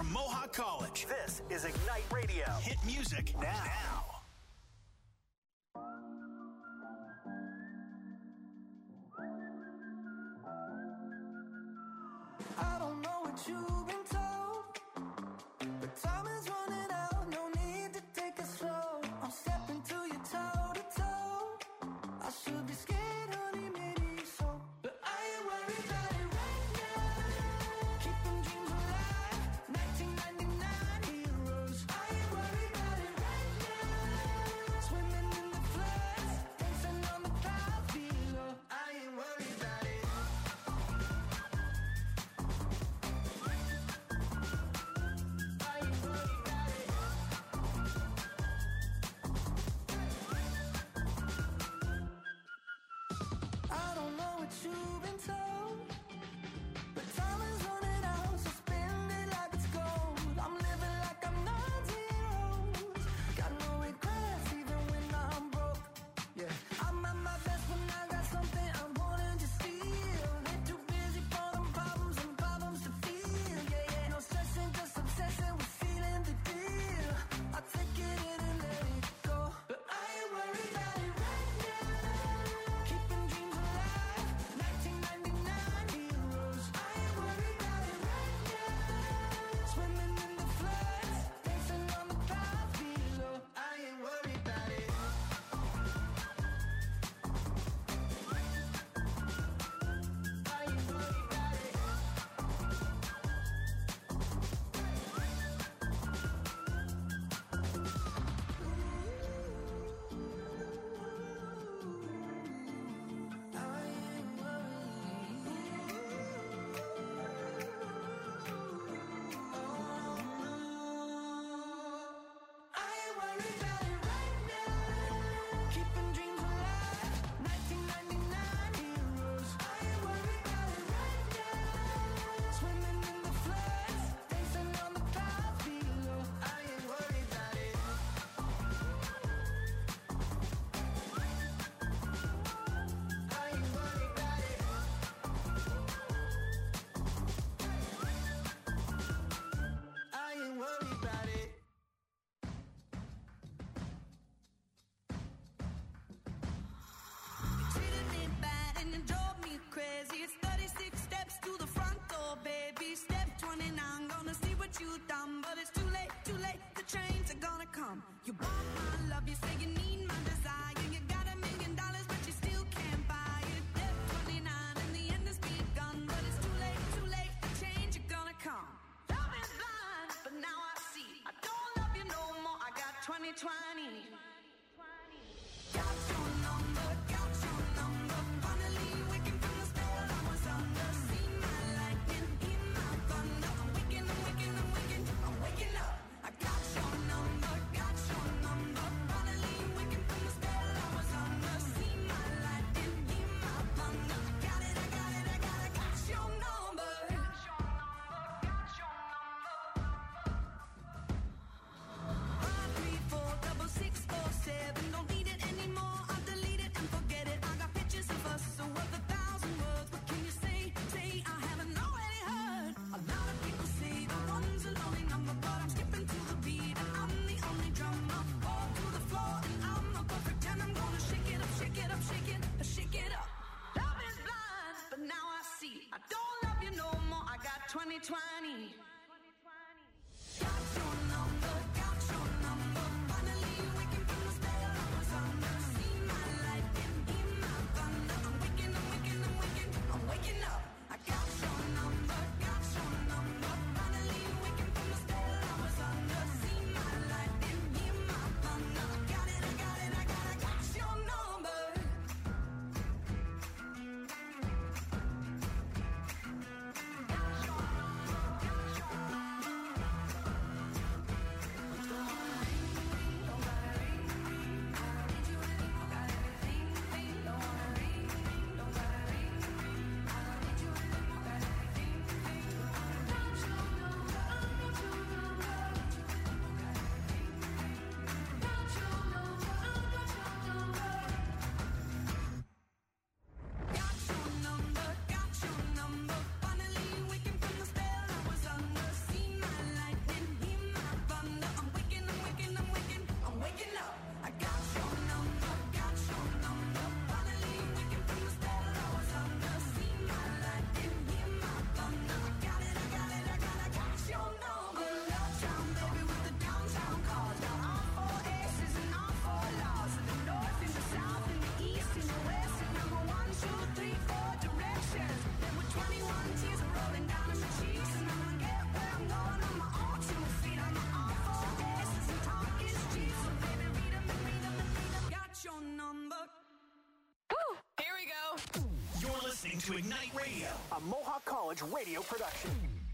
from Mohawk College. This is Ignite Radio. Hit music now. I don't know what you've been told, but time is running out. No need to take it slow. I'm stepping to you toe to toe. I should be scared, honey, maybe so, but I ain't worried about it right now. Keeping dreams alive, 1999 heroes. I ain't worried about it right now. Swimming in the floods, dancing on the clouds below. I ain't worried about it. I don't know what you've been told, but time is running out, so spend it like it's gold. I'm living like I'm not zeros. Got no regrets even when I'm broke. Yeah, I'm at my best when I got something I wanted to steal. Ain't too busy for them problems and problems to feel. Yeah, yeah, no stressing, just obsessing with feeling the deal. I take it in and let it go, but I ain't worried about it right now. Keeping dreams alive, 1999 heroes. I ain't worried about it right now. Swimming in the floods, dancing on the clouds below. I ain't worried about it. I ain't worried about it. I ain't worried about it right now. Keeping dreams alive, 1999 heroes. I ain't worried about it right now. Swimming in the floods, dancing on the clouds below. I ain't worried about it. I ain't worried about it. I ain't worried about it. You treated me bad and you drove me crazy. It's 36 steps to the front door, baby. Step 29, gonna see what you done. But it's too late, the trains are gonna come. You want my love, you say you need my desire. You got $1 million, but you still can't buy it. Step 29, and the end has begun. But it's too late, the change are gonna come. Love is blind, but now I see. I don't love you no more, I got 2020. Got your number, finally waking from the spell I was under. See my lightning, hear my thunder. I'm waking, I'm waking up. I got your number, finally waking from the spell I was under. See my lightning, hear my thunder. Got it, I got your number. Got your number. 5346647. Don't need it anymore. I'll delete it and forget it. I got pictures of us, so worth 1,000 words. What can you say? I haven't already heard. A lot of people say the one's a lonely number, but I'm skipping to the beat and I'm the only drummer. Fall to the floor and I'm a perfect 10. I'm gonna shake it up, shake it up, shake it up. Love is blind, but now I see. I don't love you no more. I got 2020. Got your number, finally waking from the spell I was under. See my lightning, hear my thunder. I'm waking, I'm waking up. I got your number, finally waking from the spell I was under. See my lightning, hear my thunder. I got your number. Got your number. listening to Ignite Radio, a Mohawk College radio production.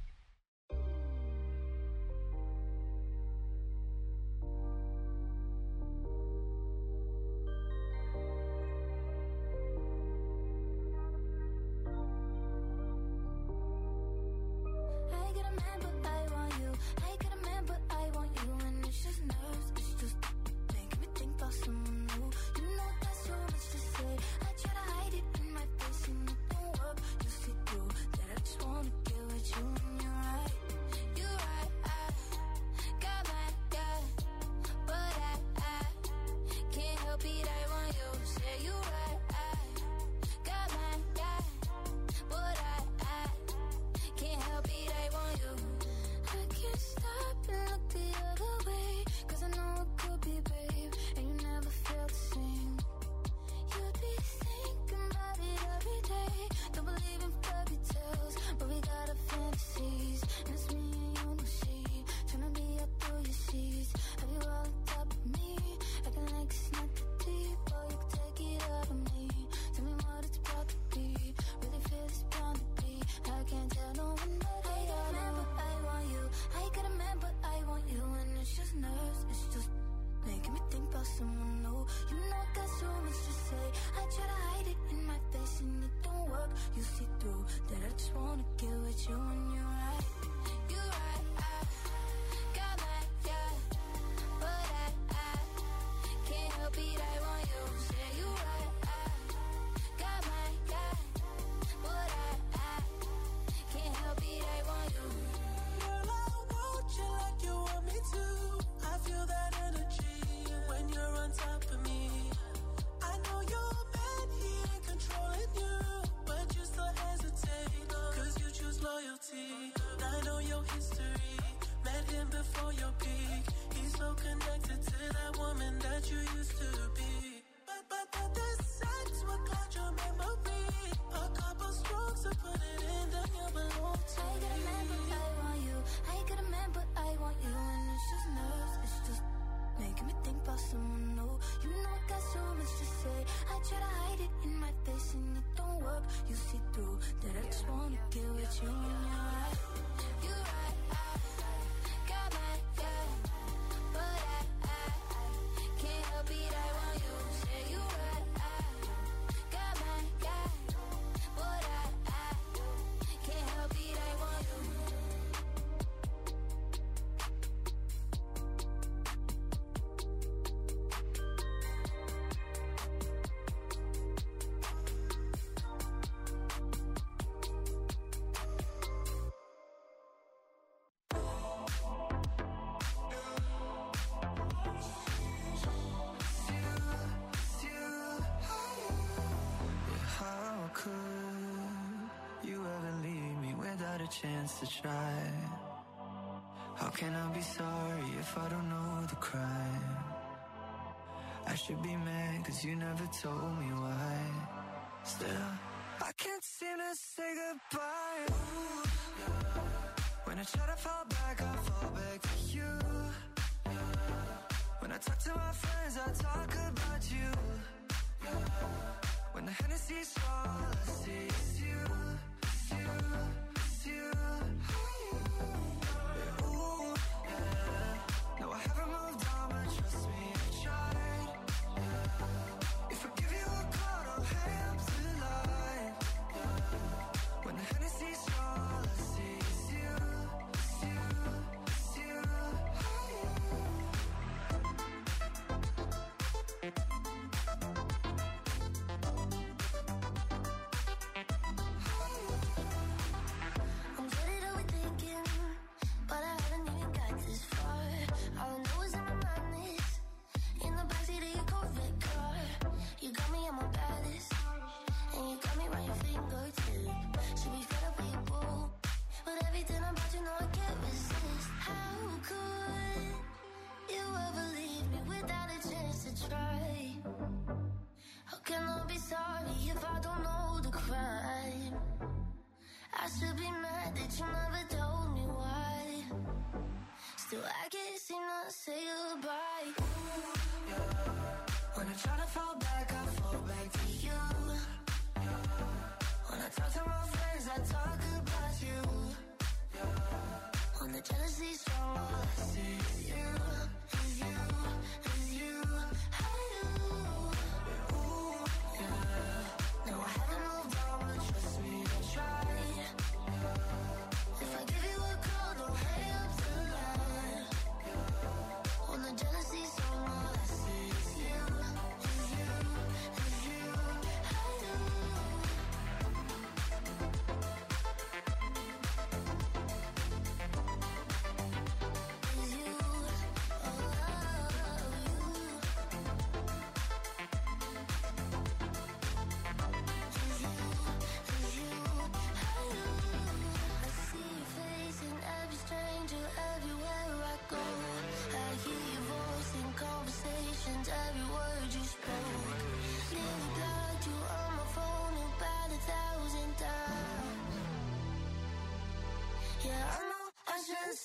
Chance to try. How can I be sorry if I don't know the crime? I should be mad cause you never told me why. Still, I can't seem to say goodbye. Ooh, yeah. When I try to fall back, I fall back to you. Yeah. When I talk to my friends, I talk about you. Yeah. When the Hennessy's all I see is you, it's you. You, yeah, ooh, yeah. No, I haven't moved on, but trust me, I tried. Yeah. If I give you a call, I'll hang up the line. Yeah. When the Hennessy's all I see is you, it's you, it's you. should be mad that you never told me why. Still, I can't seem to say goodbye. Ooh, yeah. When I try to fall back, I fall back to you. Yeah. When I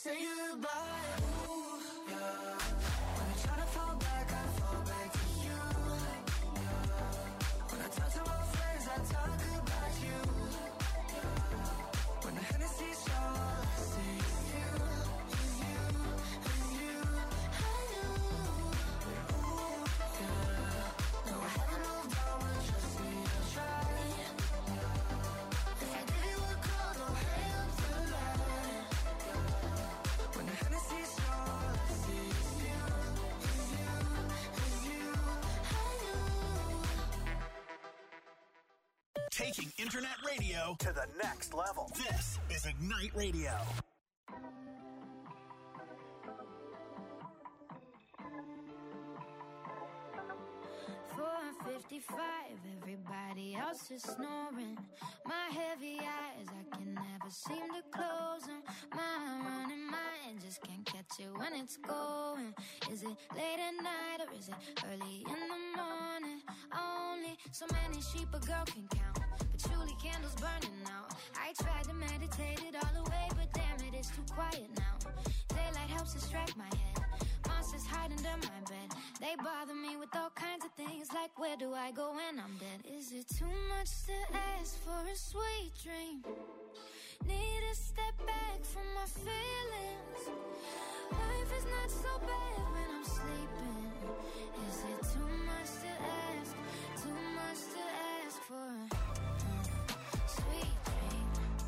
say goodbye. Ooh, yeah. When I try to fall back, I fall back to you. Yeah. When I talk to my friends, I talk about you. Yeah. When the Hennessy's all I see is you, is you, is you. I do. Ooh, yeah. No, I haven't moved on, but trust me, I'll try. If I give you a call, don't hang up the line. When the Hennessy's all I see is you, is you, is you. I do. Taking internet radio to the next level. This is Ignite Radio. 4:55, everybody else is snoring. My heavy eyes, I can never seem to close them. My running mind just can't catch it when it's going. Is it late at night or is it early in the morning? Only so many sheep a girl can count. Patchouli candles burning out. I tried to meditate it all away, but damn it, it's too quiet now. Daylight helps distract my head. Monsters hide under my bed. They bother me with all kinds of things, like where do I go when I'm dead? Is it too much to ask for a sweet dream? Need to step back from my feelings. Life is not so bad when I'm sleeping. Is it too much to ask? Too much to ask for a sweet dream?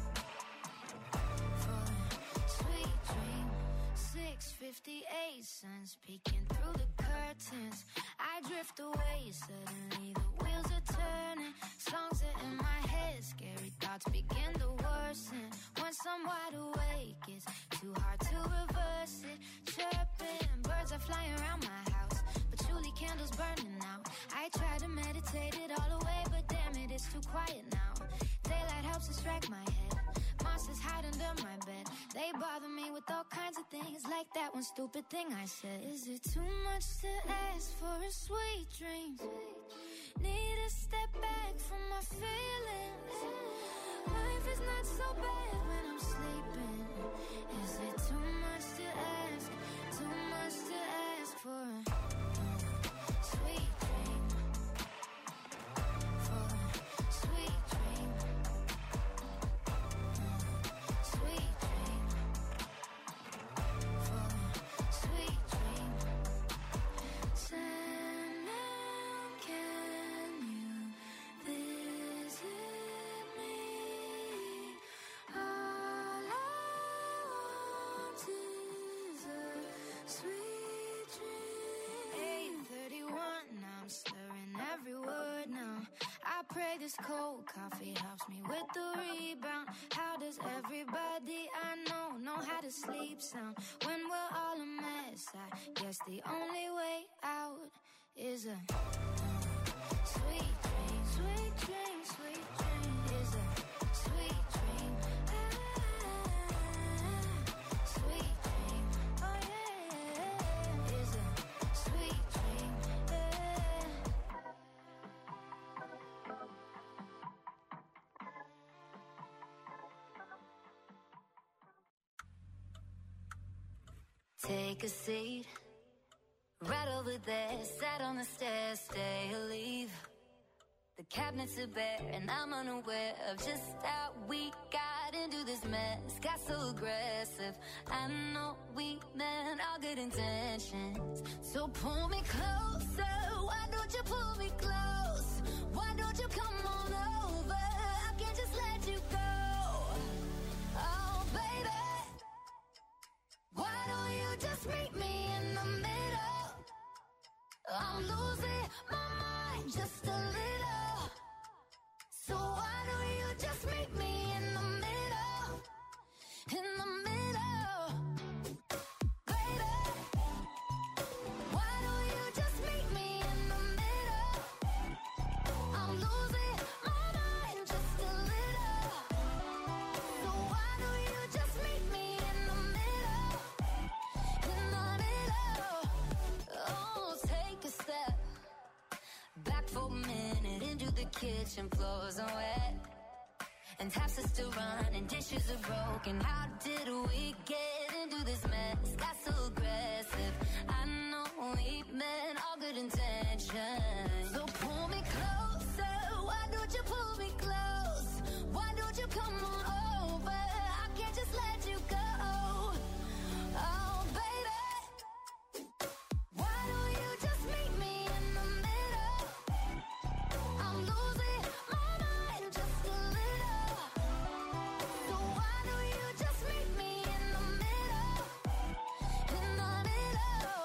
For a sweet dream. 6:58, sun's peeking through the curtains. I drift away, suddenly the wheels are turning. Songs are in my head, scary thoughts begin to worsen. Once I'm wide awake, it's too hard to reverse it. Chirping, birds are flying around my house. Patchouli candles burning out. I try to meditate it all away, but damn it, it's too quiet now. Daylight helps distract my head. Monsters hide under my bed. They bother me with all kinds of things, like that one stupid thing I said. Is it too much to ask for a sweet dream? Need to step back from my feelings. Life is not so bad when I'm sleeping. Is it too much to ask? Too much to ask for a sweet dream? For a sweet dream. Sweet dream. For a sweet dream. Sandman, can you visit me? All I want is a sweet dream. 8:31, now I'm slurring every word now. I pray this cold coffee helps me with the rebound. How does everybody I know how to sleep sound? When we're all a mess, I guess the only way out is a sweet dream. Sweet dream, sweet dream is a sweet dream. Sweet dream, oh yeah, is a sweet dream. Take a seat, right over there, sat on the stairs, stay or leave. The cabinets are bare and I'm unaware of just how we got into this mess. Got so aggressive, I know we meant all good intentions. So pull me closer, why don't you pull me close? Why don't you come on over, I can't just let you go. Oh baby, why don't you just meet me in the middle? I'm losing my mind just a little. So why don't you just meet me in the middle? In the middle. Baby, why don't you just meet me in the middle? I'm losing my mind just a little. So why don't you just meet me in the middle? In the middle. Oh, take a step back for a minute into the kitchen, floors are wet and taps are still running, dishes are broken. How did we get in do this mess, got so aggressive. I know we meant all good intentions. So pull me closer, why don't you pull me close? Why don't you come on over? I can't just let you go. Oh baby, why don't you just meet me in the middle? I'm losing my mind just a little. So why don't you just meet me in the middle? In the middle.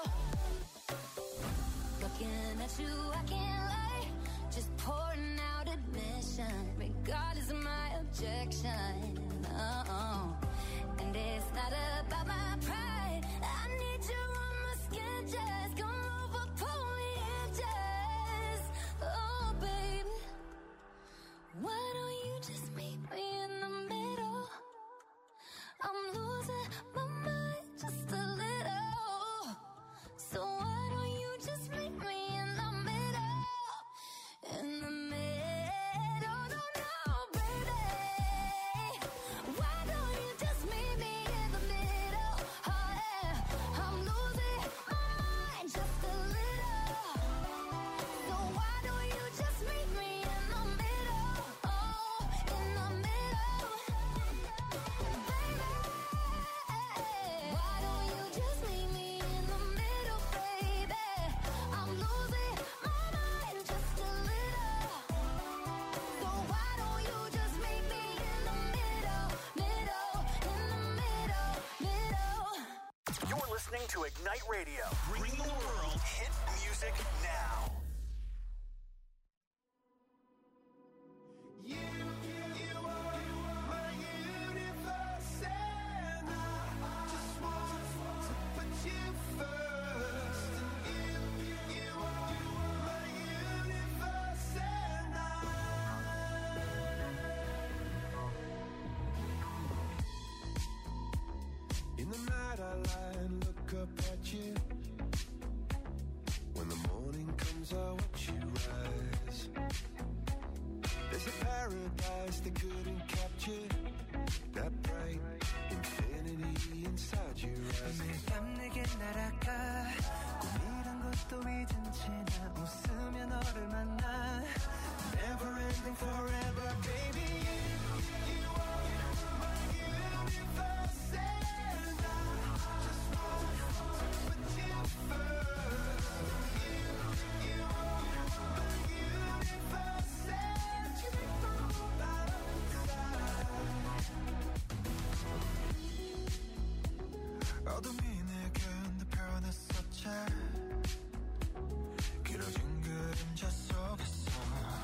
Looking at you, I can't lie. Just pouring out admission, regardless of my objection. Oh, and it's not about my pride. I need you on my skin, just come over, pull me in, just. Oh, baby, why don't you just meet me in the middle? I'm losing my mind just a little. So why don't you just meet me in the middle? In the middle, no, baby. Why don't you just meet me in the middle? Oh yeah, I'm losing my mind just a little. So why don't you just meet me in the middle? Oh, in the middle, baby. Why don't you just meet me in the middle, baby? I'm losing my mind just a little. So why don't you just meet me in the middle, middle, in the middle, middle. You're listening to Ignite Radio, bringing the world hit music now. In the night I lie and look up at you. When the morning comes I watch you rise. There's a paradise they couldn't capture. That bright infinity inside your eyes. 매일 밤 내게 날아가 꿈이란 것도 잊은 채 나 웃으며 너를 만나. Never ending forever, baby. You are my universe, and I just want to put you first. You are my universe, and you make my whole life inside. 어둠이 내게 내 변했었지. 길어진 그림자 속에서.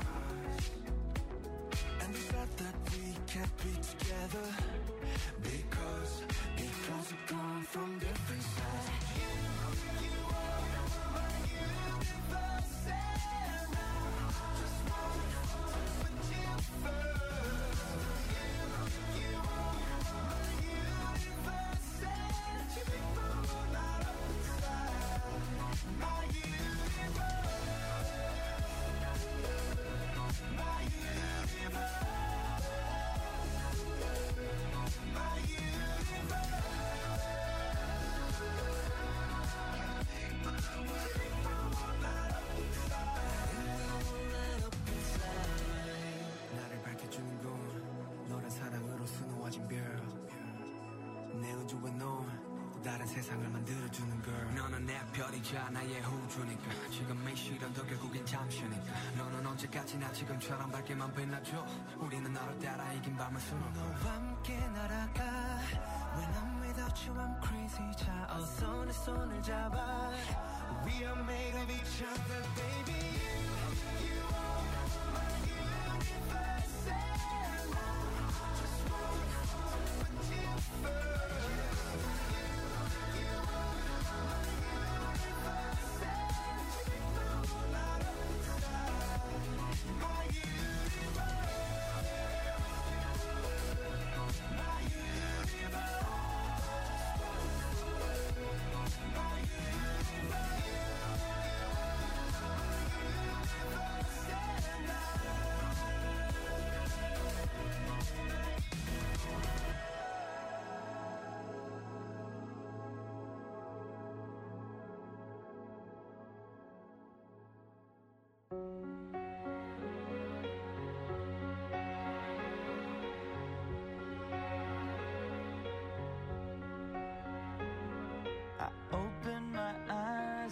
And the fact that we can't be together because we've gone from different sides. You are my universe, and I just want to put you first. You are my universe, and you make my whole life inside. My universe. My universe, my universe. 나를 밝혀주는 건 너란 사랑으로 수놓아진 별. 내 우주에 넌 또 다른 세상을 만들어주는 걸. 너는 내 별이자 나의 우주니까. 지금 이 시련도 결국엔 잠시니까. 너는 언제까지나 지금처럼 밝게만 빛나줘. 우리는 너를 따라 이긴 밤을 수놓고 너와 함께 날아가. When I'm without you I'm crazy. 자 어서 내 손을 잡아. We are made of each other, baby. You are my universe, and I just want to put you first. You are my universe, and you make my whole life inside. My universe, my universe. My universe.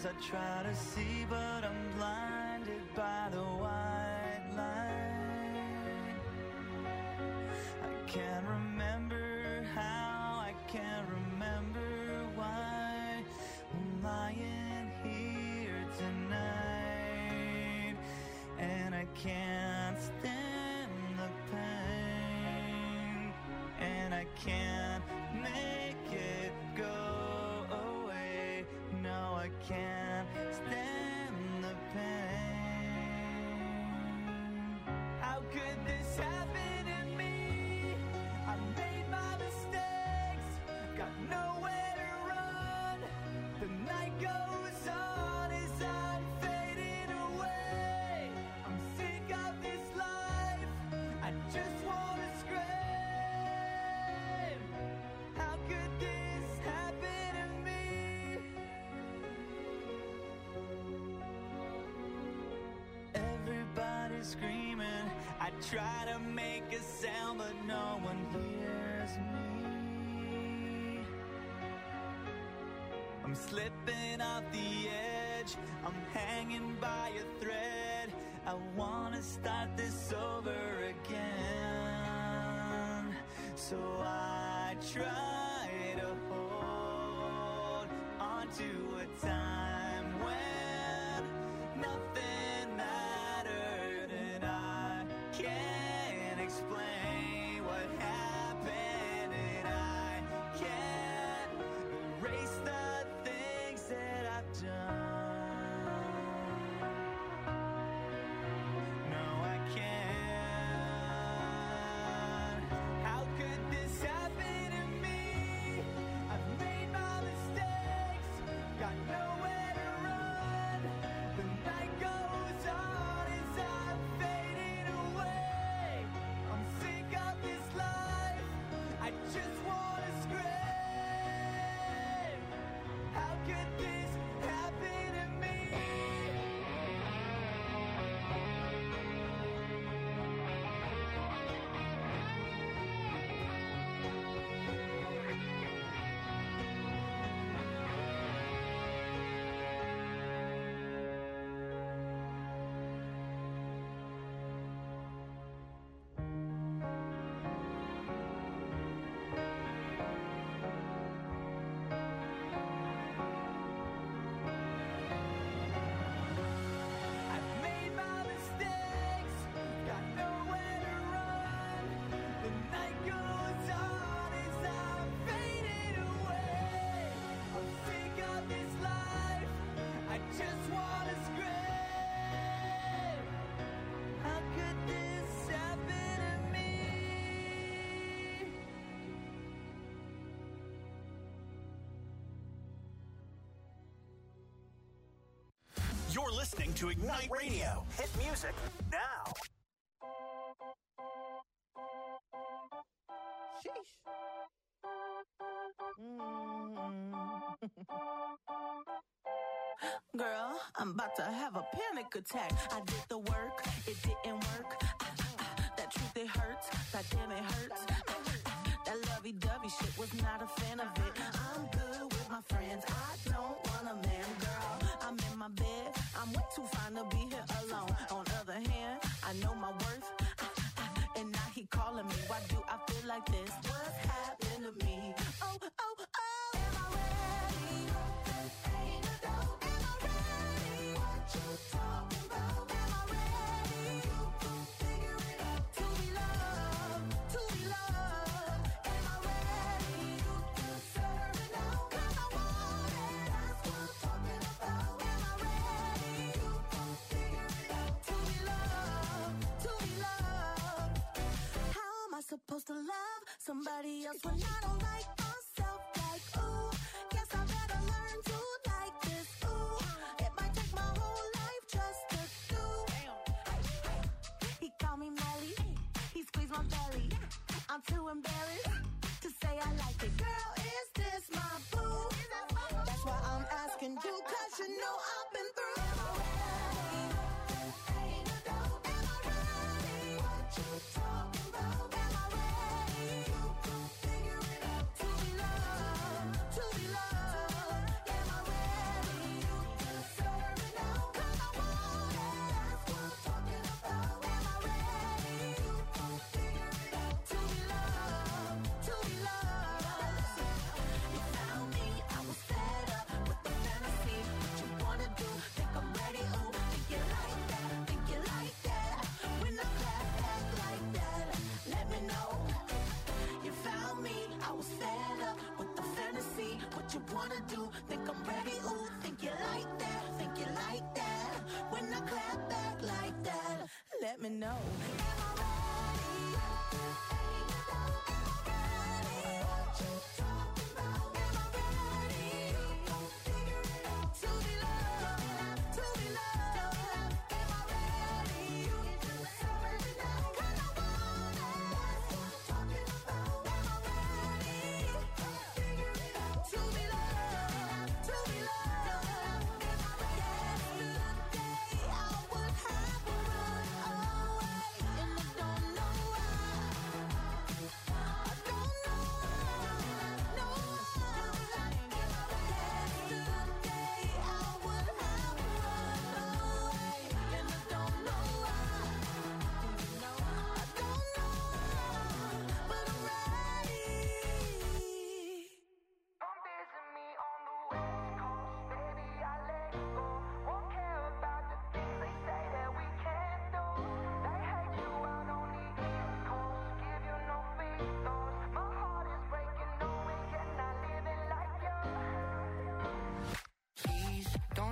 I try to see, but I'm blinded by the white light. I can't remember how, I can't remember why I'm lying here tonight, and I can't stand the pain, and I can't make it go away. No, I can't stand the pain. How could this happen to me? I made my mistakes, got nowhere to run. The night goes on as I'm fading away. I'm sick of this life, I just wanna scream. How could this happen to me? Everybody's screaming, I try to make a sound, but no one hears me. I'm slipping off the edge, I'm hanging by a thread. I wanna start this over again. So I try to hold on to a time when nothing mattered, and I can't explain what happened, and I can't erase the things that I've done. No, I can't. How could this happen to me? I've made my mistakes, got nowhere to run. The night goes on as I'm fading away. I'm sick of this life, I just wanna scream. How could this happen to me? I've made my mistakes, got nowhere to run. The night goes on as I'm fading away. I'm sick of this life, I just wanna scream. How could this happen to me? You're listening to Ignite Radio. Hit music now. Girl, I'm about to have a panic attack. I did the work, it didn't work. That truth, it hurts. That damn, it hurts. That lovey-dovey shit, was not a fan of it. I'm good with my friends, I don't want a man, girl. I'm in my bed, I'm way too fine to be here alone. On other hand, I know my worth, and now he calling me. Why do I feel like this? What's happened to me? Oh, oh, oh. Am I ready? Ain't no doubt. Am I ready? What you talking about? Am I ready? You can figure it out. To be loved, to be loved. Am I ready? You deserve it now. 'Cause I want it. That's what I'm talking about. Am I ready? You can figure it out. To be loved, to be loved. How am I supposed to love somebody else when I don't like myself? Like, ooh, guess I better learn to like this. Ooh, it might take my whole life just to do. He called me Melly, he squeezed my belly. I'm too embarrassed to say I like it. Girl, is this my boo? That's why I'm asking you, 'cause you know I've been through. Am I ready? Ain't no doubt. Am I ready? What you talking about? Am I ready? You can figure it out.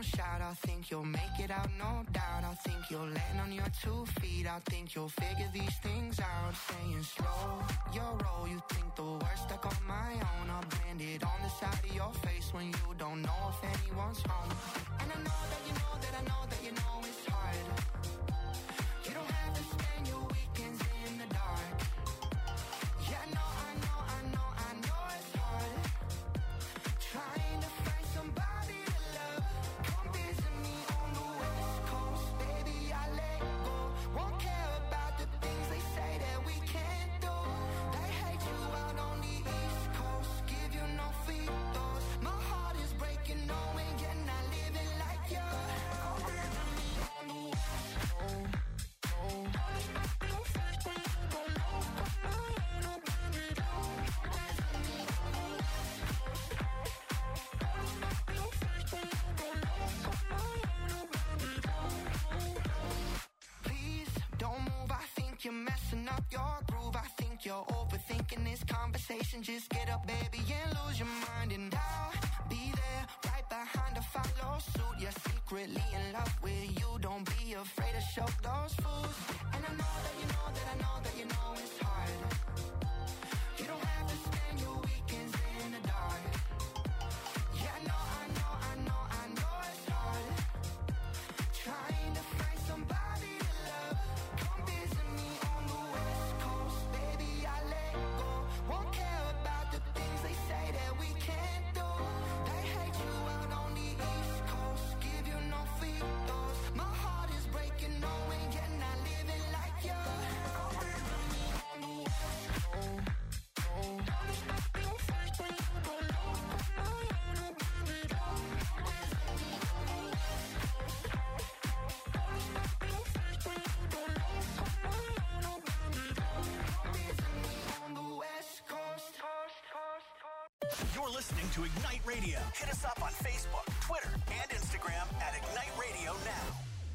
shout. I think you'll make it out, no doubt. I think you'll land on your 2 feet. I think you'll figure these things out. Saying slow your roll. You think the worst stuck on my own. I'll brand it on the side of your face when you don't know if anyone's home. And I know that you know that I know that you know it's hard. You don't have to spend your weekends in the dark. Yeah, I know it's hard. Trying to find somebody to love. Come visit me on the West Coast, baby, I let go. Won't care about the things they say that we can't do. They hate you out on the East Coast, give you no free throws. My heart is breaking, knowing you're not living like you. Come visit me on the West Coast. Please don't move, I think you're messing up your groove. I think you're overthinking this conversation. Just get up, baby, and lose your mind. And I'll be there right behind to follow suit. You're secretly in love with you. Don't be afraid to show those fools. And I know that you know that I know that you know it's hard. You don't have to spend your weekends in the dark. Yeah, I know it's hard. Trying to find somebody to love. Come visit me on the West Coast, baby, I let go. Won't care about the things they say that we can't do. They hate you out on the East Coast, give you no free throws. My heart is breaking, knowing you're not living like you. Come visit me on the West Coast. You're listening to Ignite Radio. Hit us up on Facebook, Twitter, and Instagram at Ignite Radio Now.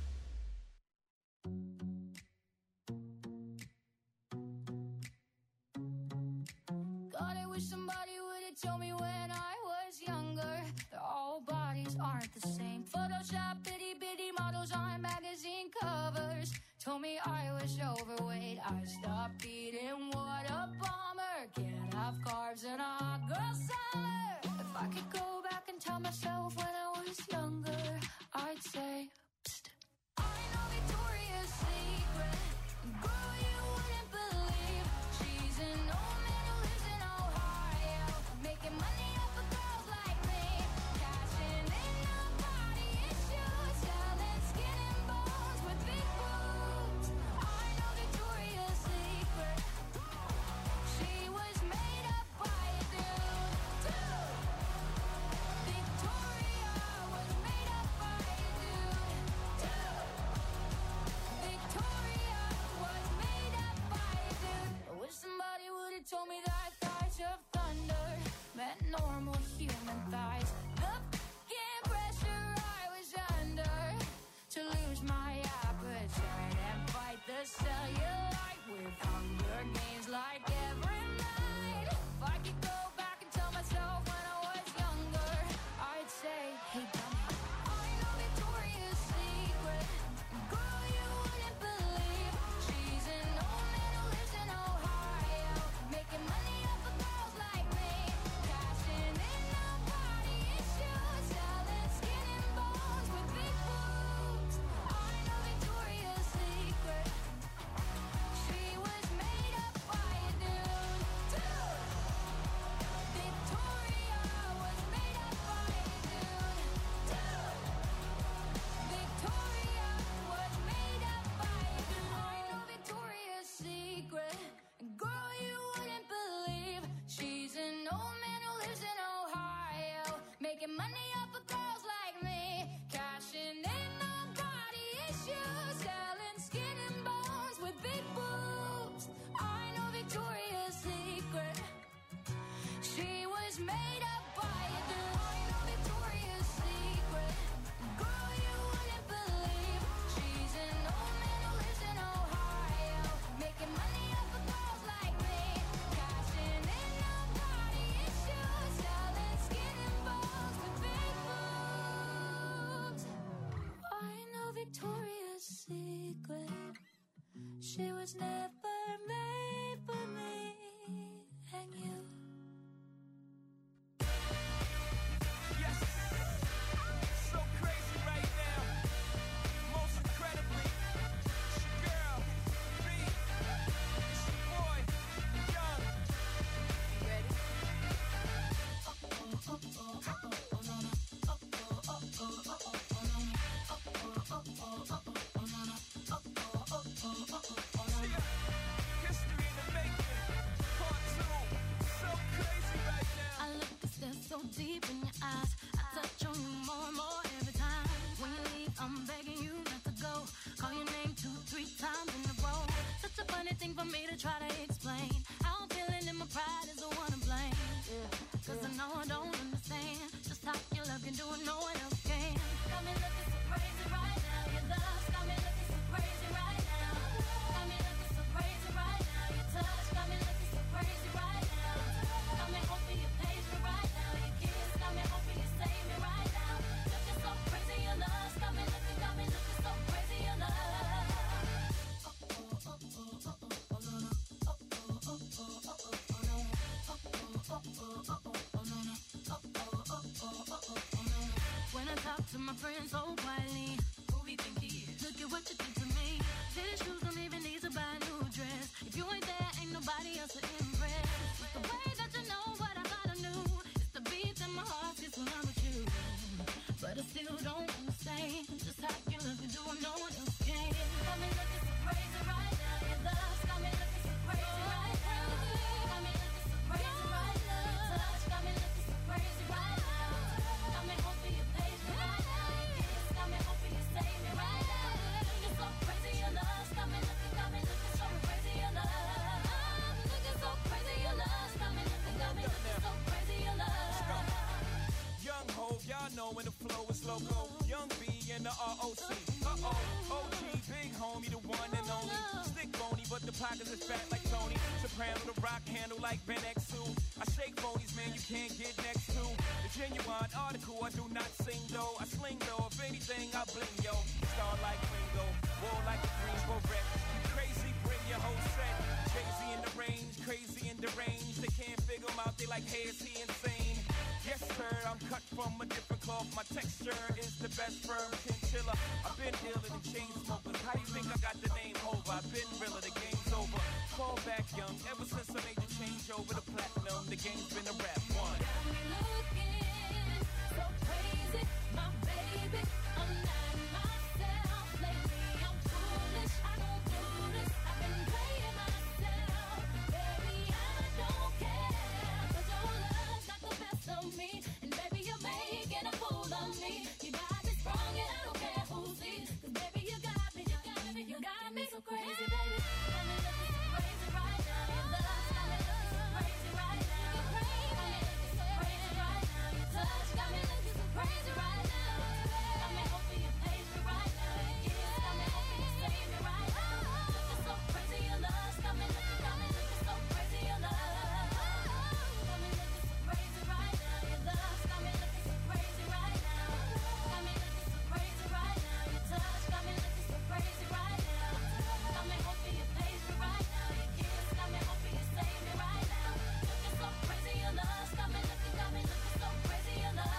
God, I wish somebody would have told me when I was younger that all bodies aren't the same. Photoshop itty bitty models on magazine covers told me I was overweight. I stopped eating, what a bummer. Can't have carbs in a hot girl summer. If I could go back and tell myself when I was younger, I'd say, psst. I know Victoria's Secret, girl, you wouldn't believe. She's an old man who lives in Ohio, making money off of girls like me, cashing in on body issues, selling skin and bones with big boobs. I know Victoria's Secret, she was made up by a dude, too. Victoria was made up by a dude, too. Victoria was made up by a dude. I wish somebody would have told me that thighs of thunder meant normal human thighs. The f***ing pressure I was under to lose my appetite and fight the cellulite with Hunger Games like every night. If I could go back and tell myself when I was younger, I'd say, hey, dummy, I know Victoria's Secret, girl, you wouldn't believe. She's an old man who lives in Ohio, making money off of girls like me, cashing in on body issues, selling skin and bones with big boobs. I know Victoria's Secret, she was made up by a dude. She was never made for me and you. Yes, so crazy right now. Most incredibly, it's your girl, B. It's your boy, Young. You ready? History in the making, part 2. So crazy right now. I look to stare so deep in your eyes. I touch on you more and more every time. When you leave, I'm begging you not to go. Call your name 2-3 times in a row. Such a funny thing for me to try to explain. How I'm feeling and my pride is the one to blame. Cause I know I don't understand just how your love can do it, no one else can. Got me looking so crazy right now. Your love got me looking so crazy right now. Got me looking so crazy right now. Your touch got me looking so crazy right now. Got me hoping you page me right now. Your kiss got me hoping you save me right now. Looking so crazy, your love got me looking so crazy, your love. When I talk to my friends so quietly, who we think he is? Look at what you did to me. Fitted shoes don't even need to buy a new dress. If you ain't there, ain't nobody else to impress. It's the way that you know what I thought I knew. It's the beat that my heart gets when I'm with you. But I still don't understand just how you look and do what no one else can. Got me looking so crazy right now. Your love's got me looking so crazy right now. Got me looking so crazy right now. Your touch got me looking so crazy right now. Got me hoping you page me right now. Your kiss got me hoping you save me right now. Looking so crazy, your love's got me looking so crazy, your love. Looking so crazy, your love's got me looking so crazy, your love. Young Hov, y'all know when the flow is loco. Young B and the ROC. Uh-oh, OG, big homie, the one and only. Stick bony, but the pockets is fat like Tony. Soprano, the rock handle like Ben X2. I shake phonies, man, you can't get next to. The genuine article, I do not sing though. I sling though, if anything, I bling yo. Star like Ringo, war like a Greensboro wreck. You crazy, bring your whole set. Crazy in the range, crazy in the range. They can't figure him out, they like, hey, is he insane? Yes, sir, I'm cut from a different cloth. My texture is the best firm chinchilla. I've been iller than chain smokers. How you think I got the name over? I've been realer, the game's over. Fall back young, ever since I made the change over to platinum, the game's been a rap one. Got me looking so crazy, my baby. I'm not myself lately. I'm foolish. I don't do this. I've been playing myself, baby. I don't care. 'Cause your love's got the best of me, and baby you're making a fool of me. You got me sprung, and I don't care who sees. 'Cause baby you got me so crazy, baby. Got me looking so crazy right now. Your love's got me looking so crazy right now. Got me looking so crazy right now. Your touch got me looking so crazy right now. Got me hoping you page me right now. Your kiss got me hoping you save me right now. Looking so crazy, your love's got me looking so crazy, your love. Got me looking so crazy right now. Your love's got me looking so crazy right now. Got me looking so crazy right now. Your touch got me looking so crazy right now. Got me hoping you page me right now. Your kiss got me hoping you save me right now. Looking so crazy, your love's got me looking so crazy, your love.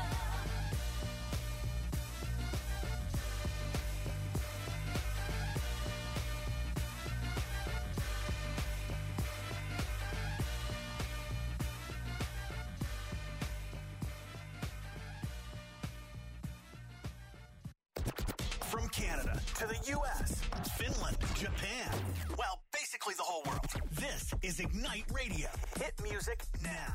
From Canada to the U.S., Finland, Japan, well, basically the whole world. This is Ignite Radio. Hit music now.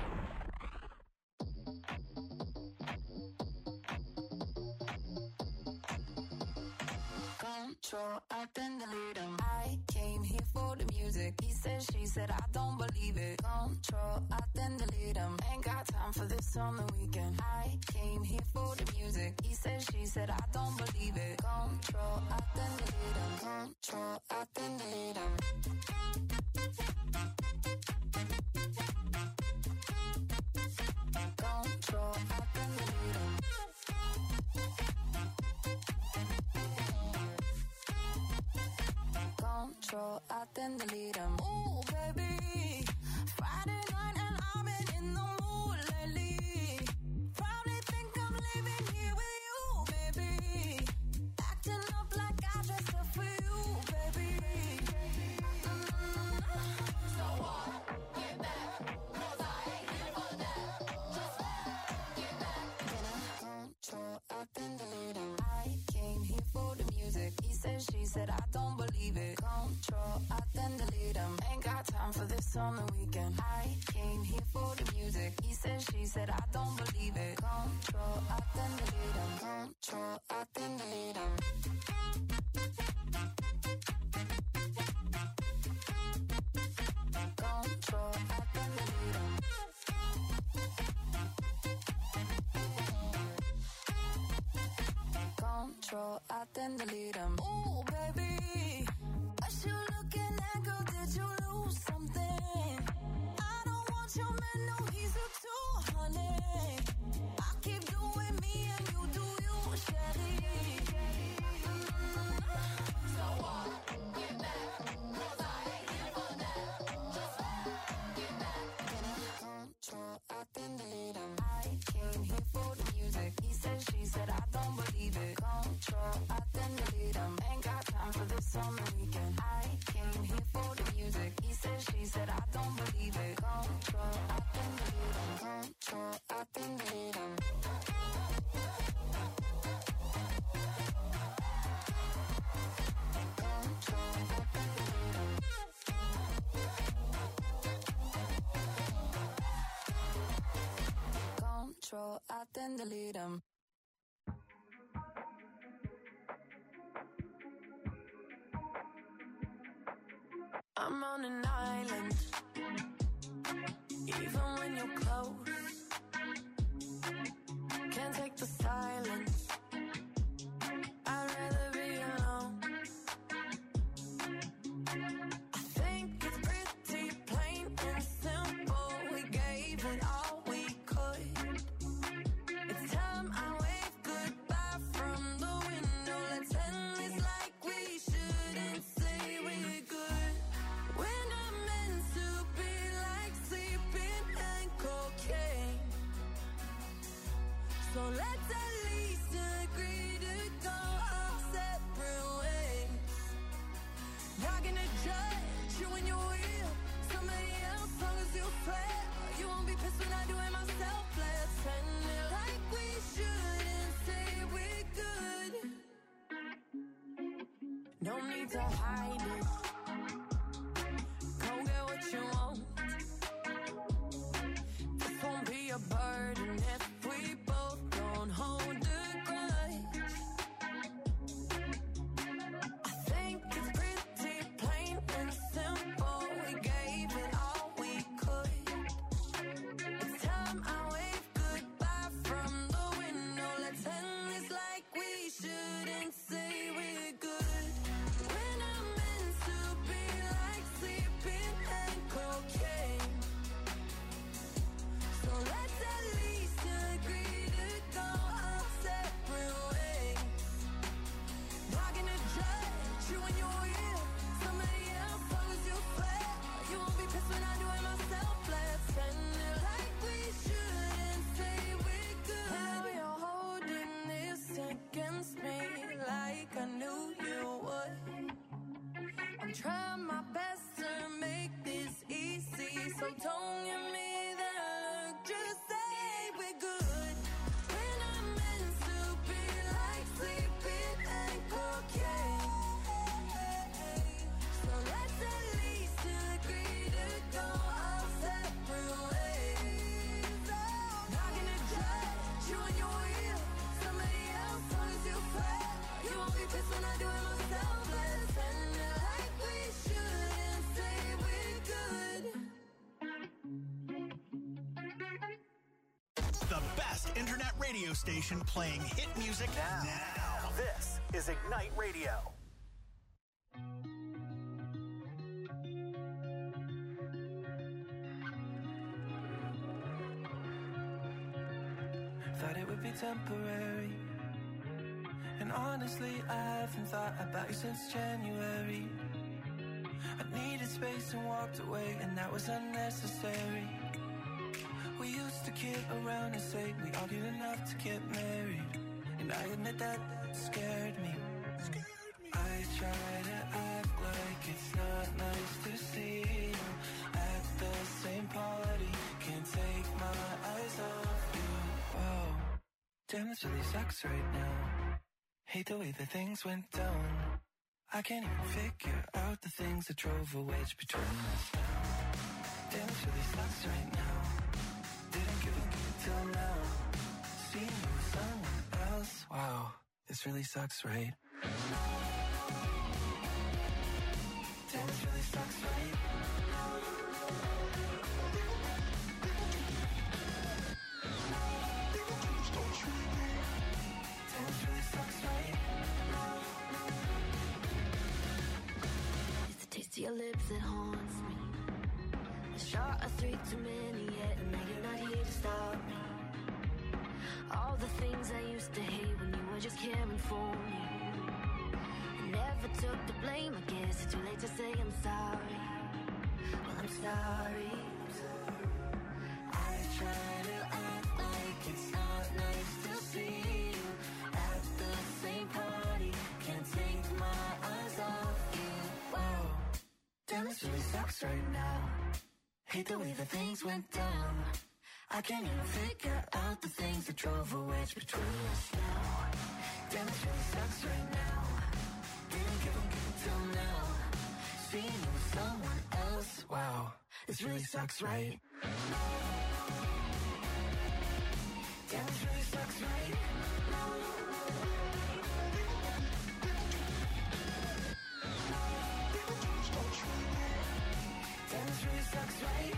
Control, I then delete him. I came here for the music. He said, she said, I don't believe it. Control, I then delete him. Ain't got time for this on the weekend. I came here for the music. He said, she said, I don't believe it. Control, I then delete him. Control, I then delete him. Control, I then delete him. got time for this on the weekend. I came here for the music. He said, she said, I don't believe it. Control, I then delete him. Control, I then delete him. Control, I then delete him. Control, I then delete him. Ooh, baby, what you looking at, girl? Did you lose something? I don't want your man, no, he's a 200. I keep doing me and you do you, Shelly. So what? Get back, 'cause I ain't here for that. Just get back. Control, I then delete him. I came here for the music. He said, she said, I don't believe it. Control, I then delete him. Ain't got time for this on the weekend. I came here for the music. He said, she said, I don't believe it. Control, I then delete him. Control, I then delete him. Control, I then delete him. Control, I then delete him. I'm on an island, even when you're close. Can't take the silence. I'd rather be alone. I think it's pretty plain and simple. We gave it all we could. It's time I wave goodbye from the window. Let's end this like we shouldn't say we're good. We're not meant to be like sleeping and cocaine. So let's at least agree to go our separate ways. Not gonna judge you when you will somebody else, long as you swear. You won't be pissed when I do it myself. Let's end it like we shouldn't say we're good. No need to hide it. Go get what you want. This won't be a burden if we both don't hold a grudge. I think it's pretty plain and simple. We gave it all we could. It's time I wave goodbye from the window. Let's end this like we shouldn't say we're good. We're not meant to be like sleeping and cocaine. So let's at least agree to go our separate ways. Not gonna judge you when you're with somebody else, long as you swear. You won't be pissed when I do it myself. Let's end it like we shouldn't say we're good. Now you're holding this against me like I knew you would. I'm trying my best to make this easy, so don't give me that look. Just say we're good. We're not meant to be like sleeping and cocaine. So let's at least agree to go our separate ways. Not gonna judge you when you're with somebody else, long as you swear. You won't be pissed when I do it myself. Let's end it like we shouldn't say we're good. The best internet radio station playing hit music now. This is Ignite Radio. Thought it would be temporary. And honestly, I haven't thought about you since January. I needed space and walked away, and that was unnecessary. We used to kid around and say we argued enough to get married. And I admit that scared me. I try to act like it's not nice to see you at the same party. Can't take my eyes off you. Whoa, damn, this really sucks right now. Hate the way that things went down. I can't even figure out the things that drove a wedge between us now. Damn, it really sucks right now. Didn't give a till now. Seeing you with someone else. Wow, this really sucks, right? Damn, it really sucks, right? Damn, it really sucks, right? It's the taste of your lips that haunts me. A shot of 3 too many yet, and now you're not here to stop me. All the things I used to hate when you were just caring for me. I never took the blame, I guess it's too late to say I'm sorry. Well, I'm sorry. I try to act like it's not nice to see you at the same party. Can't take my eyes off you. Wow, damn, this really sucks right now. Hate the way that things went down. I can't even figure out the things that drove a wedge between us now. Damn, this really sucks right now. Didn't give a till now. Seeing you with someone else. Wow, this really sucks, right? Damn, this really sucks, right? Damn, this really sucks, right?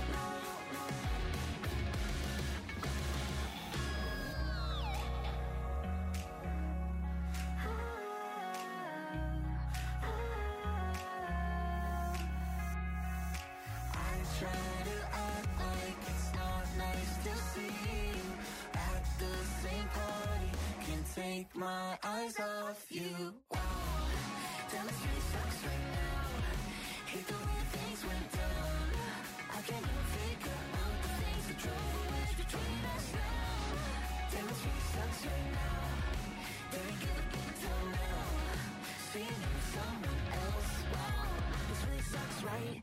Try to act like it's not nice to see you at the same party. Can't take my eyes off you. Wow, damn, this really sucks right now. Hate the way things went down. I can't even figure out the things that drove a wedge between us now. Damn, this really sucks right now. Didn't give a till now. Seeing you with someone else. Wow, this really sucks, right?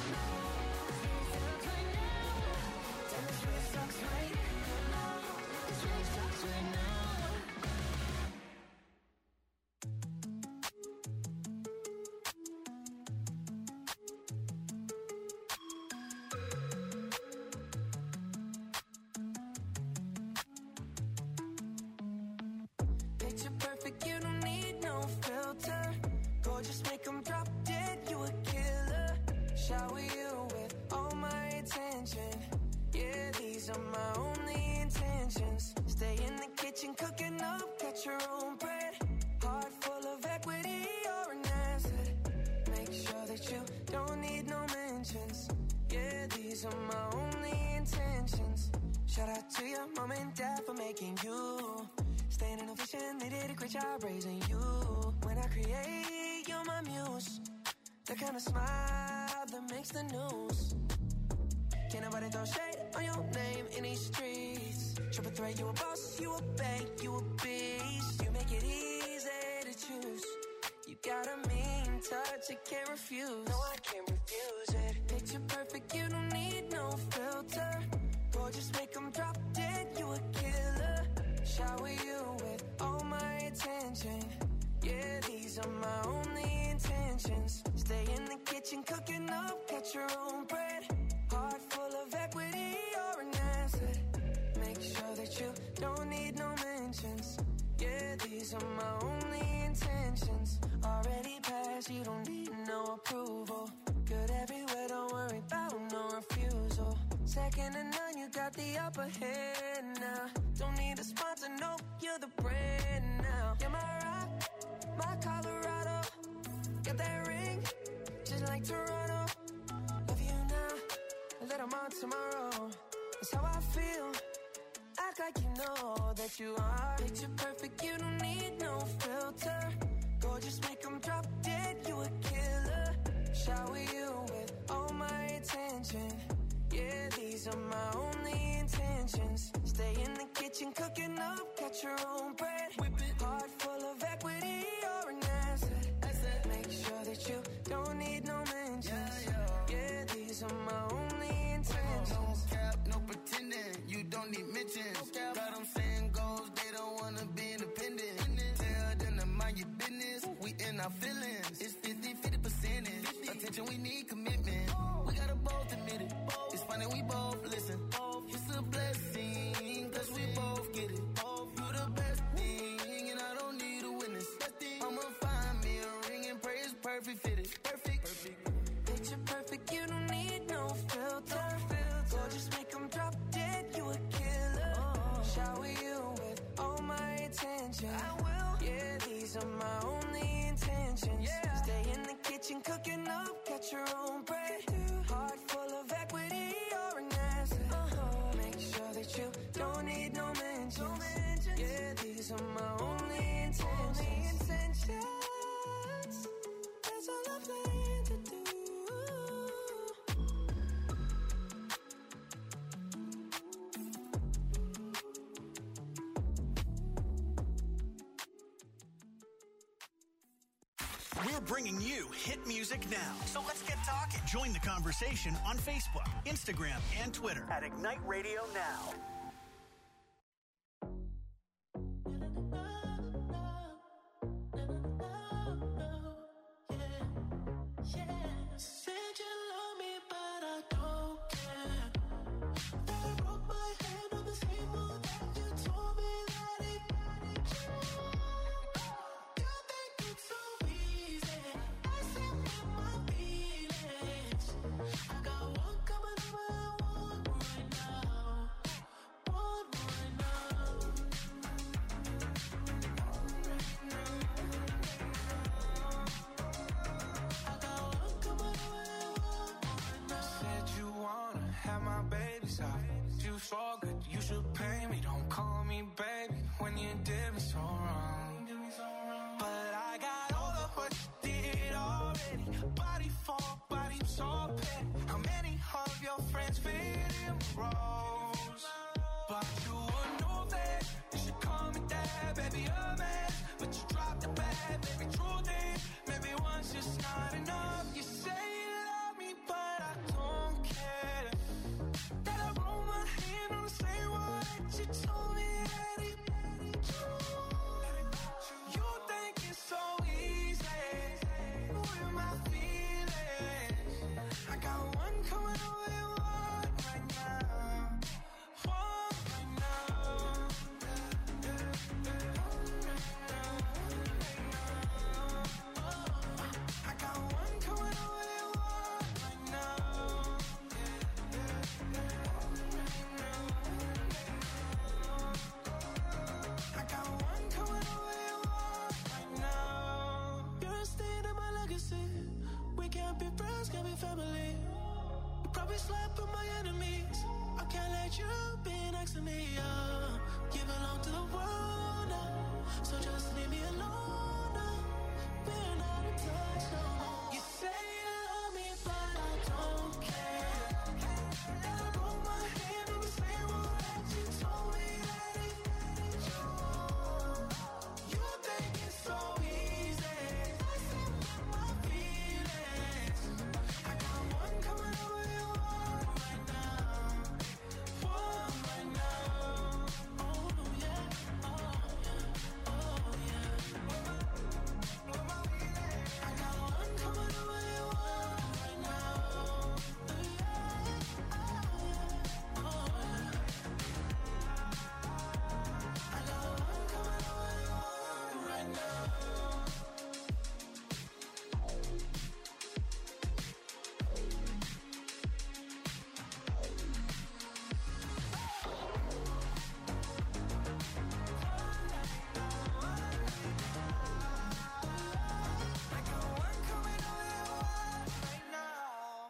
This really sucks right now. This really sucks right now. Picture perfect, you don't need no filter. Gorgeous, make them drop dead, you a killer. Shower you with all my attention. Yeah, these are my only intentions. Stay in the kitchen, cooking up, cut your own bread. Heart full of equity, you're an asset. Make sure that you don't need no mentions. Yeah, these are my only intentions. Shout out to your mom and dad for making you. Staying in a vision, they did a great job raising you. When I create, you're my muse. The kind of smile that makes the news. Can't nobody throw shade on your name in these streets. Triple threat, you a boss, you a bank, you a beast. You make it easy to choose. You got a mean touch, I can't refuse. No, I can't refuse it. Picture perfect, you don't need no filter. Gorgeous, make them drop dead, you a killer. Shower you with all my attention. Yeah, these are my only intentions. Stay in the kitchen, cooking up, cut your own bread. Heart full of equity, you're an asset. Make sure that you don't need no mentions. Yeah, these are my only intentions. Already passed, you don't need no approval. Good everywhere, don't worry about no refusal. Second to none, you got the upper hand now. Don't need a sponsor, no, you're the brand now. You're my rock, my Colorado. Got that ring, just like Toronto. Love you now, a little more tomorrow. That's how I feel. Act like you know that you are. Picture perfect, you don't need no filter. Gorgeous, make them drop dead, you a killer. Shower you with all my attention. Yeah, these are my only intentions. Stay in the kitchen, cooking up, cut your own bread. Whip it. Heart full of equity, you're an asset. Make sure that you don't need no mentions. Yeah, these are my only intentions. No cap, no pretending, you don't need mentions. Got them saying goals, they don't wanna be independent. Tell them to mind your business, we in our feelings. and we need commitment. We gotta both admit it. It's funny we both listen. It's a blessing, cause we both get it. You the best thing, and I don't need a witness. I'ma find me a ring and pray it's perfect fitted. Perfect. Picture perfect, you don't need no filter. Gorgeous, make them drop dead, you a killer. Shower you with all my attention. I will. Yeah, these are my only intentions. Stay in the kitchen cooking up, got your own bread. Heart full of equity, you're an asset. Make sure that you don't need no mentions. Yeah, these are my only intentions. That's all I'm playing to do. We're bringing you hit music now. So let's get talking. Join the conversation on Facebook, Instagram, and Twitter at Ignite Radio Now. Said you love me, but I don't care. I broke my hand on the same wall that you told me that it you think it's so easy. I said with my feelings. I got one coming over, one right now. One right now. Said you wanna have my baby's eyes. You so good, you should pay me. Don't call me baby when you did me so wrong. But I got all of what you did already. Body for body, so petty. How many of your friends fit in my roles? But you would know that you should call me dad, baby, a man. But you dropped the bad, baby, truth is, maybe one's just not enough. You say you love me, but I don't care. That I roll my hand on the same wall that you told me that it you think it's so easy with my feelings. I got one coming away, one right now. One right now. I got one coming away, one right now. I got one coming away, one right now. You're a stain in my legacy. We can't be friends, can't be family. You probably slept with my enemies. I can't let you be next to me. You belong to the world now, so just leave me alone now. We're not in touch no more. You say you love me, but I don't care. And I broke my hand on the same wall that you told me that it you think it's so easy. I said with my feelings. I got one coming away, one right now. One right now. Oh yeah, oh yeah, oh yeah. I got one coming away, one right now. I got one coming away, one right now. I got one coming away, one right now.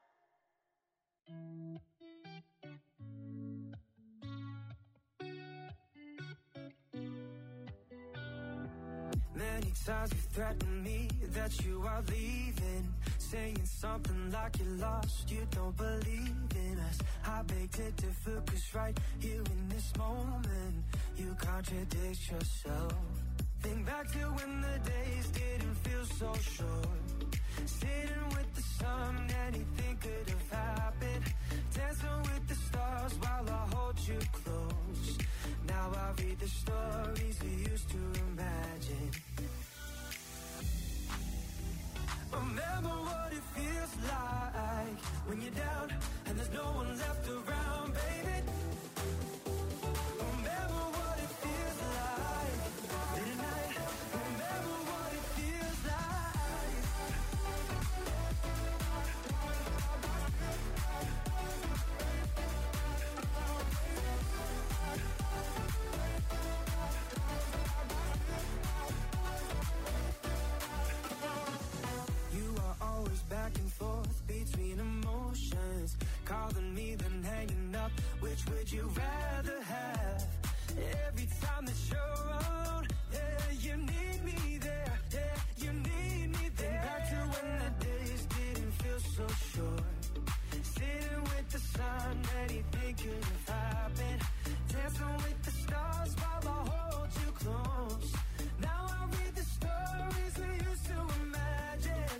Many times you threatened me that you are leaving, saying something like you're lost, you don't believe in us. I beg to differ, cause right here in this moment, you contradict yourself. Think back to when the days didn't feel so short, sitting with the sun, anything could have happened, dancing with the stars while I hold you close. Now I read the stories we used to imagine. But Remember what it feels like when you're down and there's no one left around, baby. Remember what it feels like late at night. Remember what it feels like. You are always back and forth between emotions, calling me then hanging up. Which would you rather have? Every time that you're around, yeah, you need me there, yeah, you need me there. Back to when the days didn't feel so short, sitting with the sun, anything could have happened. Dancing with the stars while I hold you close. Now I read the stories we used to imagine.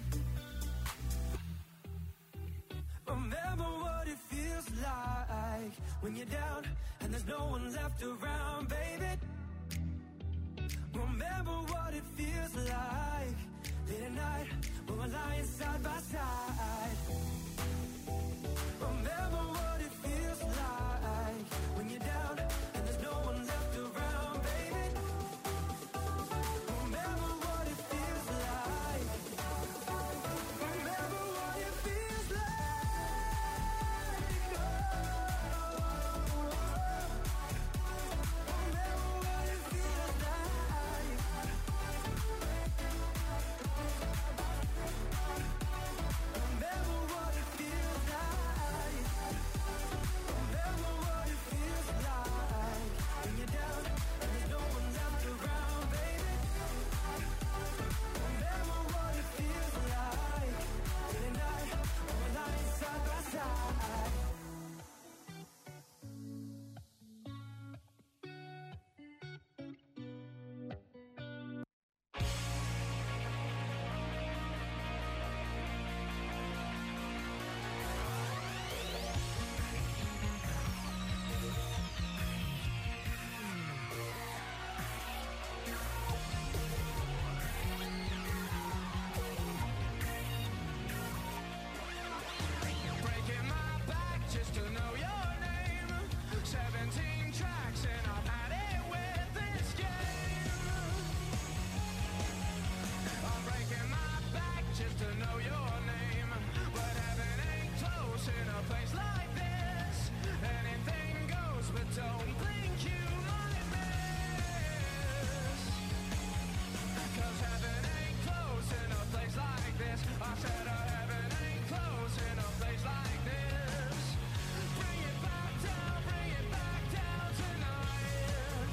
Remember what it feels like when you're down and there's no one left around, baby. Remember what it feels like late at night when we're lying side by side. Remember what it feels like when you're down and there's no one left around, baby. Remember what it feels like. Remember what it feels like. Remember what it feels like. Remember what it feels like. Remember what it feels like when you're down and there's no one left around, baby. Remember what it feels like late at night when we're lying side by side. Breaking my back just to know your name. 17 tracks and I've had it with this game. I'm breaking my back just to know your name. But heaven ain't close in a place like this. Anything goes, but don't think you might miss. 'Cause heaven ain't close in a place like this. I said heaven ain't close in a place like this. Bring it back down tonight.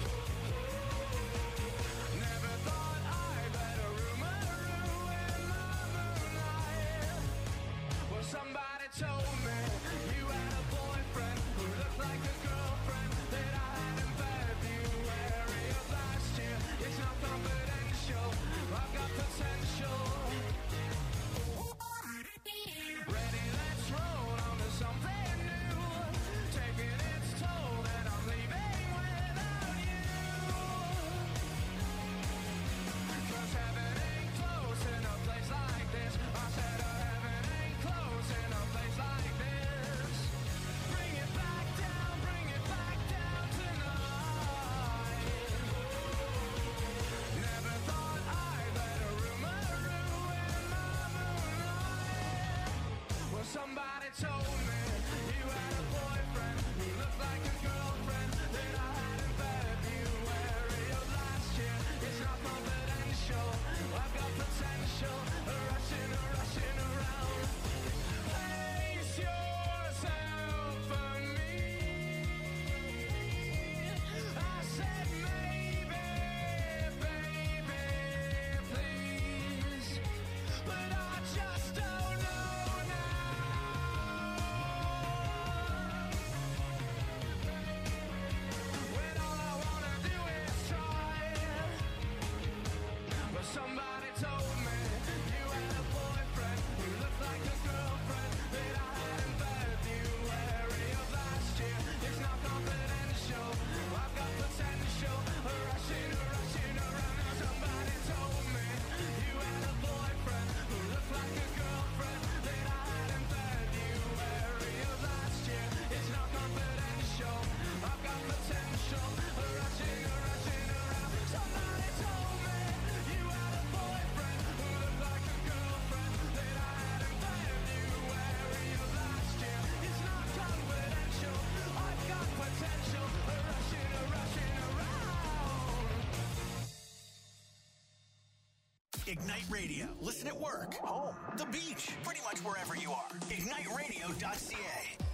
Never thought I'd let a rumor ruin my moonlight. Well, somebody told me you had a boyfriend who looked like a girlfriend that I had in February of last year. It's not confidential, I've got potential. Ready, let's roll on to something new. Taking its toll and I'm leaving without you. 'Cause heaven ain't close in a place like this. I said heaven ain't close in a place like this. Bring it back down tonight. Never thought I'd let a rumor ruin my moonlight. Well, somebody told me you had a boyfriend who looked like a girlfriend that I had in February of last year. It's not confidential, I've got potential. Rushing around. Place yourself for me. I said maybe, baby, please. But I just don't know now. Ignite Radio. Listen at work, home, the beach, pretty much wherever you are. IgniteRadio.ca.